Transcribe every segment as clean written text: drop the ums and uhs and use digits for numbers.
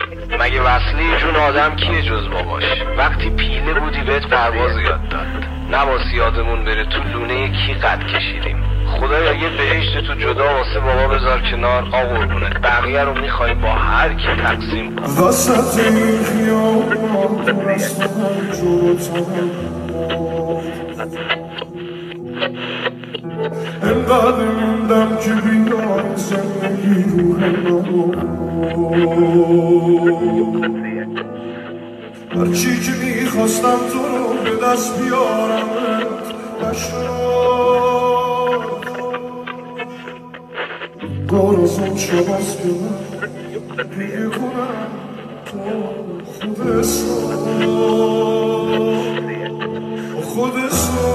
مگه وصله جون آدم کیه جز باباش؟ وقتی پیله بودی بهت پرواز یاد داد، نباسی یادمون بره تو لونه کی قد کشیدیم. خدایا یه بهشت تو جدا واسه بابا بذار کنار، قربونت بقیه رو میخوای با هر کی تقسیم کن. وسط این خیابون پر از تو هم جلوترم، انقدر موندم که بیدار زندگی روح هرچی که میخواستم تو رو به دست بیارم نشد. گرازم شد از که من دیگه کنم تو خود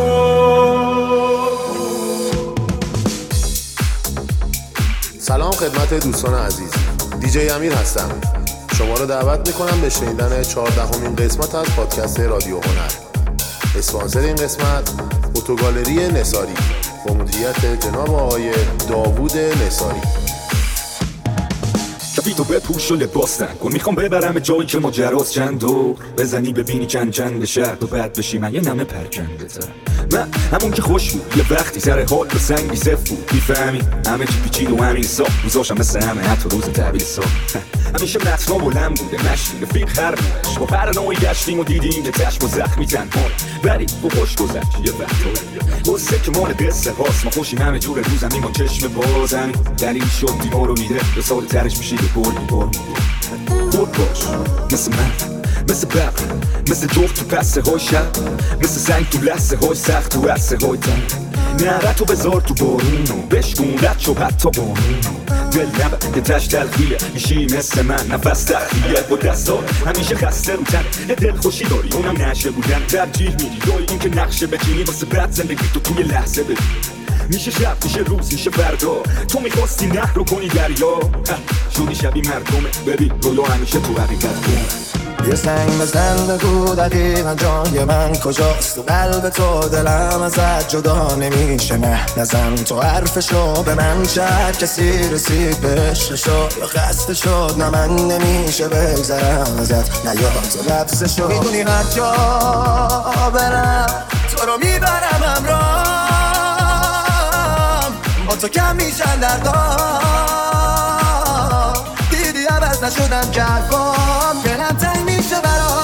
سلام خدمت دوستان عزیز، دیجی امیر هستم. شما رو دعوت میکنم به شنیدن 14مین قسمت از پادکست رادیو هنر. اسپانسر این قسمت فوتوگالری نثاری با مدیریت جناب آقای داوود نثاری. کفیتو بپوش و لباس کن، میخوام ببرم جایی که ماجراست چند دور بزنی ببینی چند شهر تو بعد بشی من یه نمه پرکنده تر. من همون که خوش بود یه وقتی سر حال رو سنگی صف بود، میفهمی همه چی پیچید و همین حساب روزاشم مثل همه حتی روز تحویل حساب. همیشه متنا بلند بوده نشتی رفیق هر روش با برنامه‌ای گشتیم و دیدیم که چشم و زخمی تنها ولی با خوش گذشت یه وقت قصه که مال قصه هاست. ما خوشیم همه جور روزمیم و چشم باز همین دلیل شد دیما رو میده به سال ترش میشی به بار بود باش مثل من، مثل برق، مثل جفت تو پسته های شب، مثل زنگ تو لحظه های سخت تو عرصه های تن. نهره تو بذار تو بارونو بشکون رد شو حتی بارونو دل نبه که تش تلخیه میشی مثل من نفس تخلیه با دستات همیشه خسته رو تن یه دل خوشی داری اونم نشه بودن ترجیح میدی دایی این که نقشه بچینی واسه بعد زندگی تو توی لحظه ببین. میشه شب میشه روز میشه فردا تو میخواستی نهر رو کنی دریا شدی شبی مردمه ببین رویا همیشه تو حقیقت کن. یه سنگ بزن بگو دقیقا جای من کجاست تو قلب تو دلم ازت جدا نمیشه نه نزن تو حرفشو به من شد کسی رسید بهششو یا خسته شد نه من نمیشه بگذرم ازت نه یاد تو لبسشو میدونی هر جا برم تو رو میبرم همرام با تو کم میشن دردام دیدی عوض نشدم کردم دلم تنگ میشه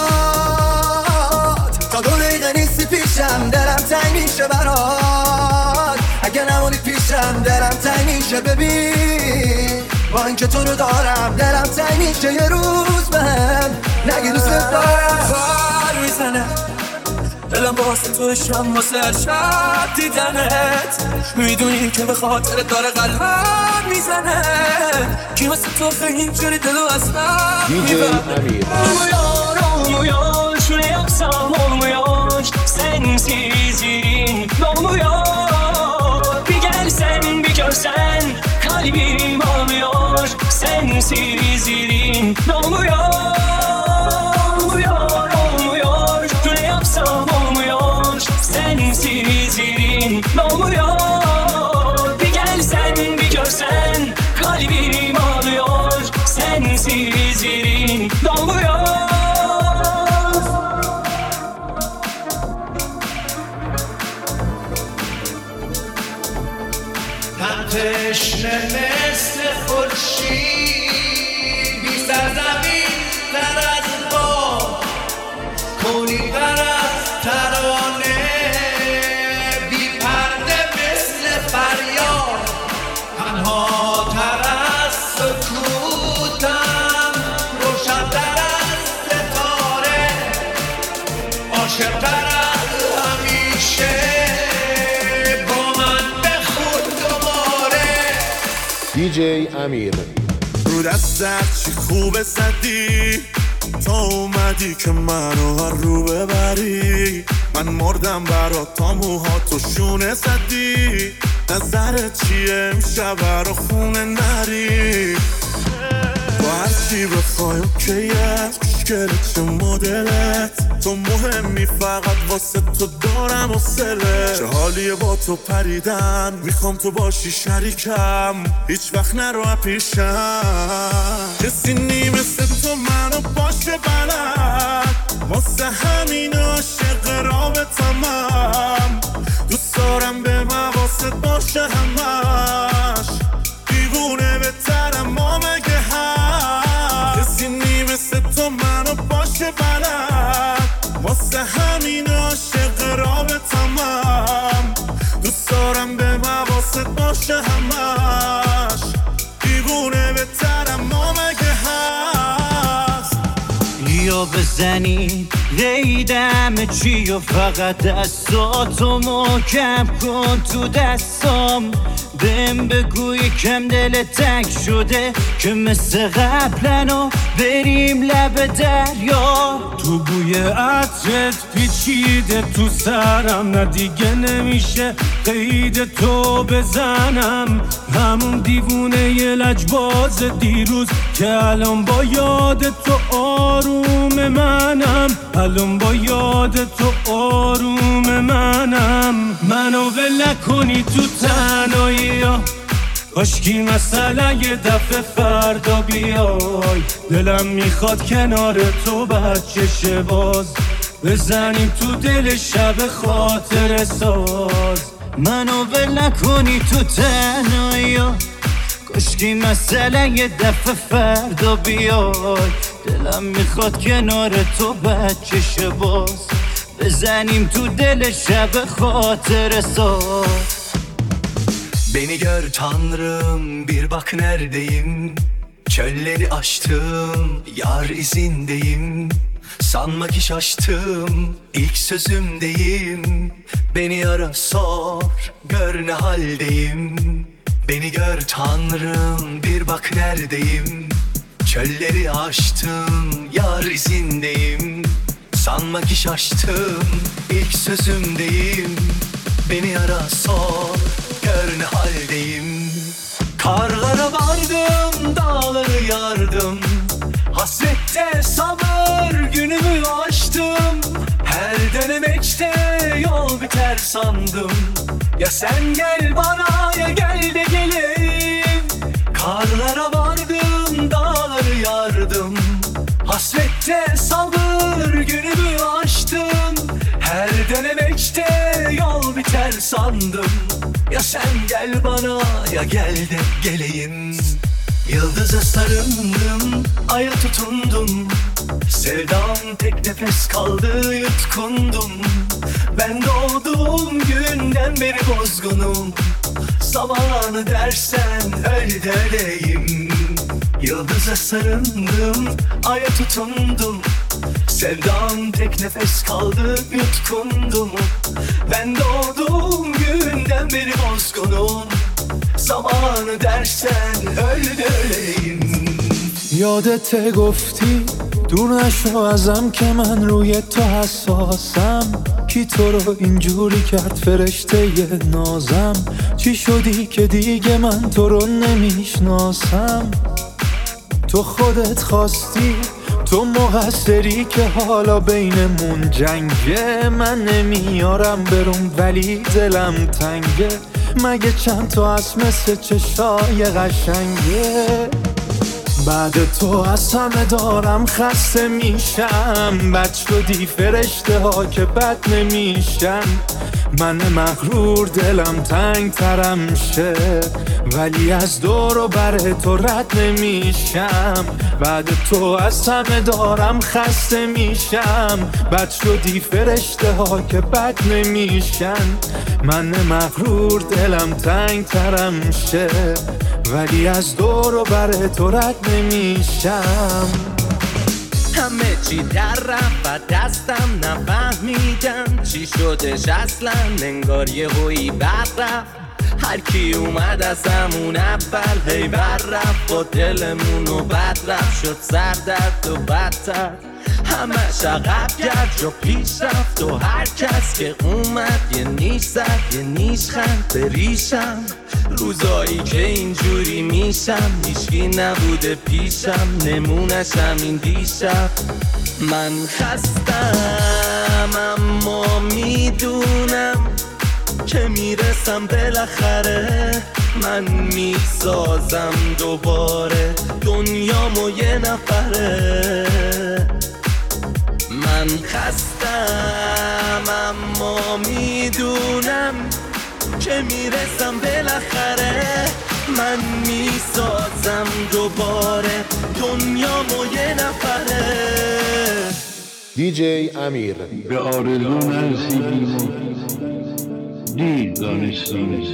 برات تا 2 دقیقه نیستی پیشم دلم تنگ میشه برات اگه نمونی پیشم دلم تنگ میشه ببین با اینکه تو رو دارم دلم تنگ میشه یه روز بهم نگی دوست دارم بار میزنه دلم واسه تو شم واسه هر شب دیدنت میدونی که به خاطر داره قلبم میزنه کی واسه تو اینجوری دلو اصلا دیجی امیر Olmuyor şunu yapsam olmuyor sensizliğin olmuyor bir gelsen bir görsen kalbim olmuyor sensizliğin olmuyor şunu yapsam olmuyor sensizliğin olmuyor bir gelsen bir görsen kalbim ağlıyor sensizliğin olmuyor. تشنه مثل خورشید بی سرزمین تر از باد کنی تر از ترانه بی پرده مثل فریاد تنها تر از سکوتم روشن تر از ستاره عاشق تر از همیشه دیجی امیر. رو دستت چی خوبه زدی تا اومدی که منو هر رو ببری من مردم برات تا موهاتو شونه زدی نظرت چیه امشب برا خونه نری با هر چی بخوای اوکیه خوشگلت چه مدلت تو مهمی فقط واسه تو دارم حوصله چه حالیه با تو پریدن میخوام تو باشی شریکم هیچ وقت نرو پیشم کسی نی مثل تو من واسه همین عاشق رابطمم، دوست دارم به مواست باشه همش، دیوونه به ترم مگه هست کسی نیمسه تو منو باشه بلد، واسه همین عاشق رابطمم، دوست دارم به مواست باشه همش، دیوونه به ترم مگه هست. یا بزنی ریدم چی و فقط دستاتو محکم کن تو دستام، بهم بگو یکم دل تنگ شده که مثل قبلنو بریم لب دریا. تو بوی عطرت پیچیده تو سرم، نه دیگه نمیشه قید تو بزنم، همون دیوونه ی لجباز دیروز که الان با یاد تو آروم منم، الان با یاد تو آروم منم. منو ول نکنی تو تنهایی ها، کاشکی مثلا یه دفعه فردا بیای، دلم میخواد کنار تو بچه باز بزنیم تو دل شب خاطر ساز. منو ول نکنی تو تنهایی ها، کاشکی مثلا یه دفعه فردا بیای، دلم میخواد کنار تو بچه باز بزنیم تو deli şebe hatırası. Beni gör Tanrım, bir bak neredeyim. Çölleri aştım, yar izindeyim. Sanma ki şaştım, ilk sözümdeyim. Beni ara sor, gör ne haldeyim. Beni gör Tanrım, bir bak neredeyim. Çölleri aştım, yar izindeyim. Sanma ki şaştım, ilk sözümdeyim. Beni ara sor, gör ne haldeyim. Karlara vardım, dağları yardım. Hasrette sabır günümü aştım. Her dönemeçte yol biter sandım. Ya sen gel bana ya gel de geleyim. Karlara vardım, dağları yardım. Hasrette sabır günümü aştım. Her dönemeçte yol biter sandım. Ya sen gel bana ya gel de geleyim. Yıldıza sarıldım, aya tutundum. Sevdam tek nefes kaldı, yutkundum. Ben doğduğum günden beri bozgunum. Zamanı dersen öyle de öleyim. Yıldıza sarıldım, aya tutundum. Sevdam tek nefes kaldı, yutkundum. Ben doğduğum günden beri bozgunum. zamanı dersen öyle öleyim. یادت گفتی دور نشو ازم که من روی تو حساسم. کی تو رو اینجوری کرد فرشته نازم؟ چی شدی که دیگه من تو رو نمیشناسم؟ تو خودت خواستی، تو مقصری که حالا بینمون جنگه. من نمیارم برم ولی دلم تنگه. مگه چند تا از مثل چشای قشنگه؟ بعد تو از همه دارم خسته میشم. بد شدی فرشته ها که بد نمیشن. من مغرور دلم تنگ ترم شه، ولی از دور و بر تو رد نمیشم. بعد تو از همه دارم خسته میشم. بد شدی فرشته ها که بد نمیشن. من مغرور دلم تنگ ترم شه، ولی از دور و بر تو رد نمیشم. همه چی در رفت و دستم نفهمیدم چی شدش اصلا. انگار یه هویی بر رفت. هر کی اومد از همون اول هی بر رفت. با دلمونو بد رفت شد سردرد و بدتر. همش عقب کرد جا پیش رفت و هر کس که اومد یه نیش زد یه نیش خند به ریشم. روزایی که اینجوری میشم هیچکی نبوده پیشم. نمونش همین دیشب. من خستم اما میدونم که میرسم بالاخره. من میسازم دوباره دنیامو یه نفره. من خستم اما میدونم که میرسم بالاخره من میسازم دوباره دنیامو یه نفره دیجی امیر به آرزو نرسیدیم و دیر دانستیم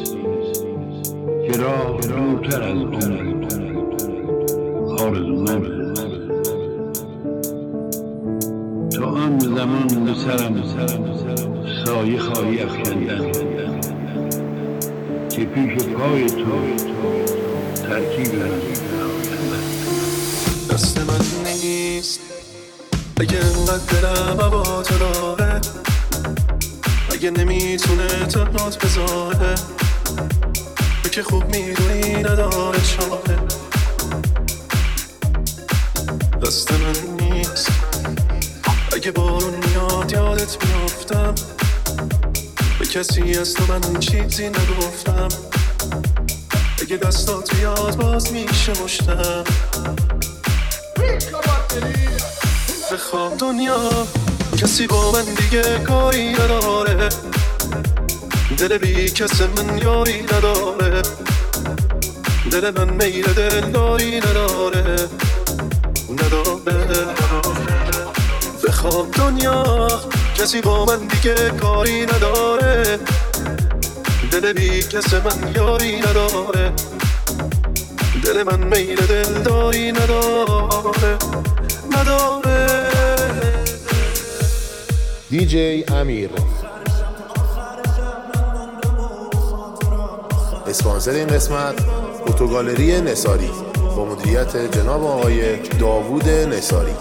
که راه دورتر از عمر آرزو نبود تا آن زمان به سرم سایه خواهی افکندم که پیش پای تو ترکیب دست من نیست اگه انقدر دلم هوا تو داره اگه نمیتونه تنهات بذاره تو که خوب میدونی نداره چاره دست من نیست اگه بارون میاد یادت میافتم به کسی از تو من چیزی نگفتم اگه دستات بیاد باز میشه مشتم بخوام دنیا کسی با من دیگه کاری نداره دل بی کس من یاری نداره دل من میل دلداری نداره بخوام دنیا کسی با من دیگه کاری نداره دل بی کس من یاری نداره دل من میل دلداری نداره دیجی امیر. اسپانسر این قسمت فوتوگالری نثاری با مدیریت جناب آقای داوود نثاری.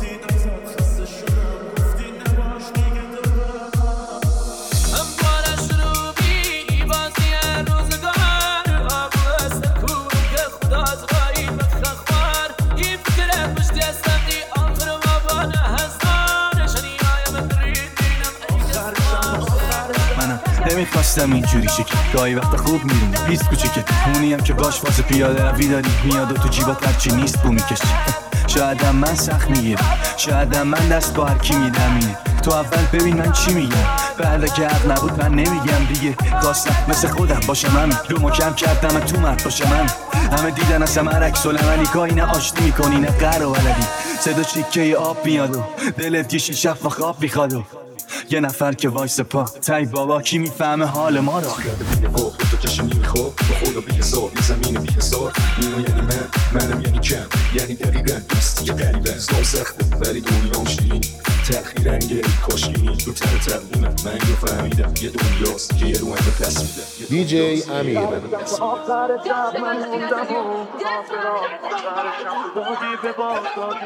نمیخواستم اینجوری شکل گاهی وقتا خوب میرونی پیست کوچیکه اونی هم که باش واسه پیاده روی داری میاد و تو جیبات هرچی نیست بو میکشی شایدم من سخت میگیرم شایدم من دست با هرکی میدم اینه تو اول ببین من چی میگم بعد اگه حق نبود من نمیگم دیگه خواستم مثل خودم باشم همین رو مکم کردم تو مرد باشم همین همه دیدن از همه عکس العملی کاری نه آشتی میکنی نه قهر و ولدی صدا چیکه آب میاد و دلت یه شیشه و خواب میخواد و یه نفر که وایس پا تای بابا کی میفهمه حال ما رو تو چشم میخواب با خدا بی حساب یه زمین بی حساب اینو یعنی منم یعنی کم یعنی دقیقا دوستی که قریبه سنو سخته ولی دنیا شیرین تأخیر انگه کاشکینی تو تر تقدیمه من اینو فهمیدم یه دنیاست که یه رو همه پس میده دیجی امیر. آخر شب من موندم و آخرشم دادی به باد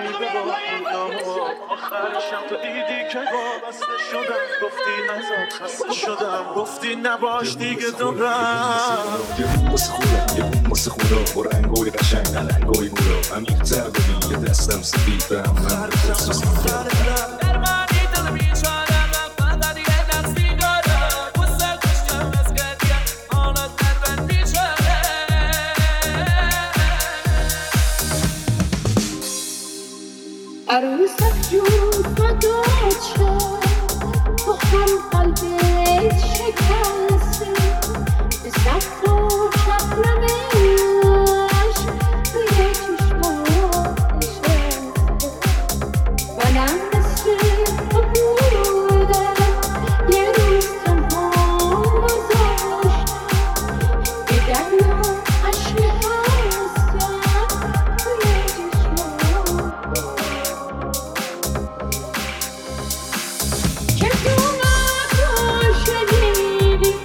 آخرشم تو دیدی که وابسته شدم گفتی ازت خسته شدم گفتی نباش دیگه دورم یه بوم واسه خدا با رنگای قشنگ علنگای بورا عمیق‌تر ببین یه دستم سفید به هم من خصوص می‌کنم عروسک جون فدات شد تو هم قلبت شکسته به سخت و شبنمش توی چشمات نشسته منم مثل تو بودم یه روز تنها گذاشتم به دریا عشق هستم توی چشمات که تو نباشدی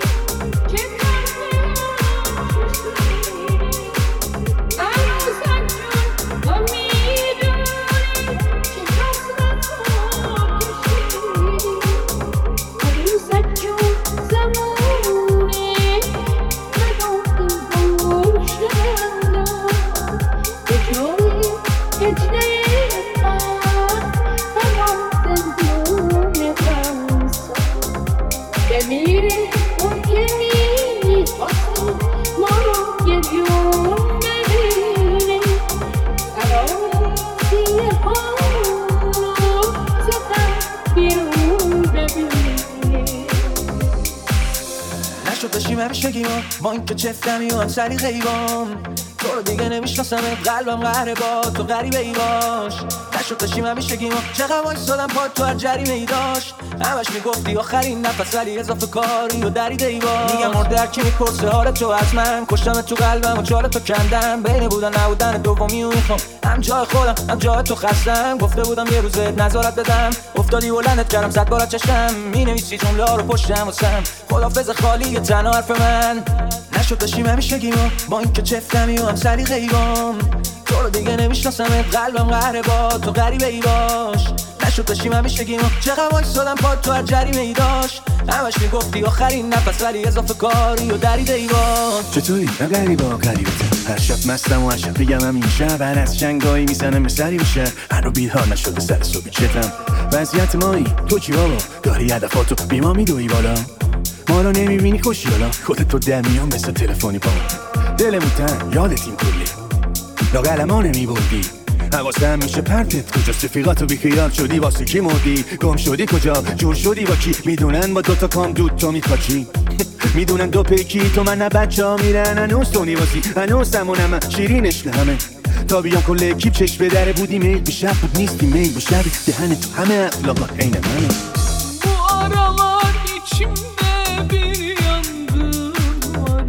داشتیم همیشگی ما این که چفتمی و هم سلیقه ایوام تو رو دیگه نمیشناسم قلبم قهره با تو غریبه ای باش نشد داشتیم همیشگی ما چقدر وایسادم پاد تو هر جریمه ای داشت همش میگفتی آخرین نفس ولی اضافه کاری و دریده ای باش میگم مرده هر کی میپرسه حال تو از من کشتم تو قلبم و چال تو کندم بین بودن نبودن دومی و میخوام هم جای خودم هم جای تو خستم گفته بودم یه روزت نظارت بدم افتادی بلندت کردم زد بارت چشم مینویسی جمله ها رو پشتم واسم خدافظ خالی تنها حرف من نشد داشتیم همیشگی ما با این که چفتمی و هم سلیقه ایوام تو رو دیگه نمیشناسم قلبم قهره با تو غریبه ای باش نشد داشتیم همیشگی ما چقدر وایسادم پاد تو هر جریمه ای داشت همش میگفتی آخرین نفس ولی اضافه کاری و دریده ای باش چطوری؟ من غریبا غریبتم هر شب مستم و هر شب بگم همین شب هر از شنگایی میزنم به سری بشه هر رو بیدار نشده سر صبحی چتم وضعیت مایی تو چی بابا داری هدفاتو بی ما میدوی بالا ما رو نمیبینی خوشی حالا خودت تو در میان مثل تلفنی پا دلمون تن یادت این کلی لاغلما نمیبردی حواسم میشه پرتت کجاست رفیقاتو بیخیال شدی واسه کی مردی گم شدی کجا جور شدی با کی میدونن با دوتا کام دود تو میپاچی میدونن دو پیکی تو من نه بچه ها میرن هنوز تو نیوازی هنوز همونم شیرینش همه تا بیام کل اکیب چشم به دره بودی میل به شب بود نیستی میل به شب دهن تو همه اخلاقا عین منه bu aralar içimde bir yangın var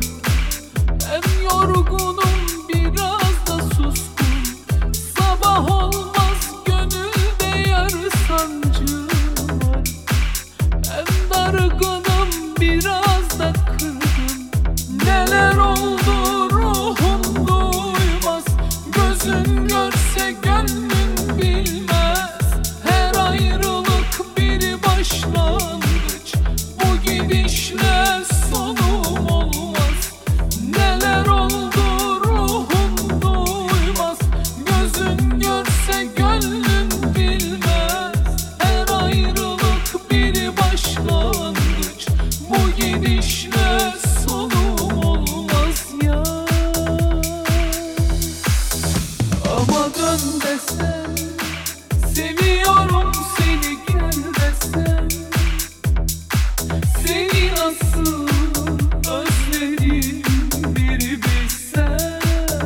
hem yorgunum biraz da suskun sabah olmaz gönülde yar sancı var hem dargınım biraz da kırgın neler oldu ruhum duymaz gözün görse gönlün bilmez her ayrılık bir başlangıç bu gidişle sonum olmaz neler oldu ruhum duymaz gözün görse gönlün bilmez her ayrılık bir başlangıç bu gidişle sonum olmaz ya ama dön desen seviyorum seni gel desem seni nasıl özledim bir bilsen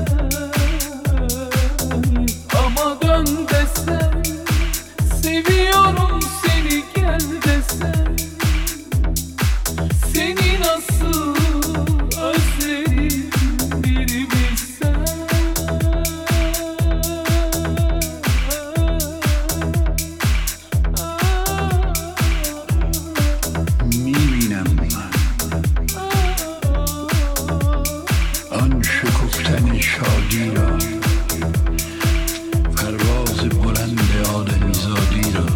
ama dön desem seviyorum seni gel desem seni nasıl özledim bir bilsen میبینم آن شکفتن شادی را پرواز بلند آدمیزادی را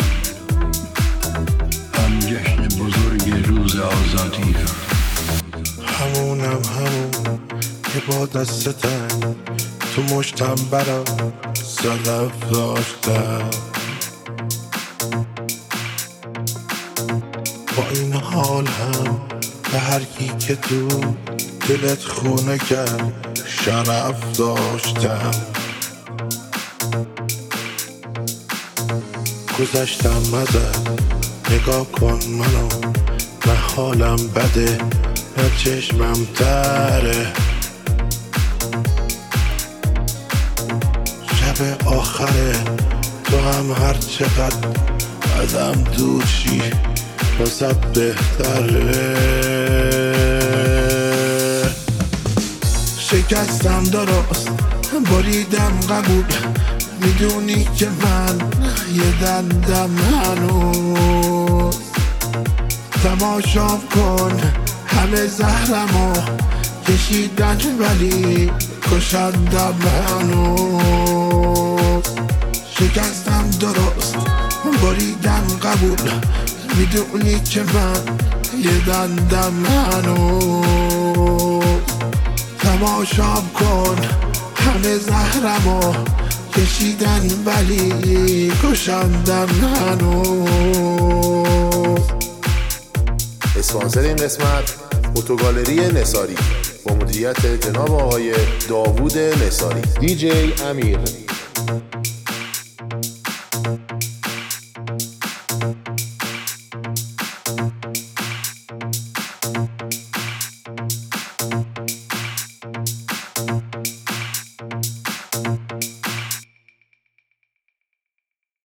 آن جشن بزرگ روز آزادی را همون که با دست تنگ تو مشتم برا صدف داشتم با این حال هم به هر کی که تو دلت خونه کرد شرف داشتم گذشتم ازت نگاه کن منو نه حالم بده نه چشمم تره شب آخره تو هم هر چقدر ازم دور شی واسه بهتره شکستم درست بریدم قبول میدونی که من یه دندم هنوز تماشا کن همه زهرمو کشیدن ولی کشندم هنوز شکستم درست بریدم قبول میدونی که من یه دندم هنوز تماشا کن همه زهرمو کشیدن ولی کشندم هنوز. اسپانسر این قسمت فوتوگالری نثاری با مدیریت جناب آقای داوود نثاری. دیجی امیر.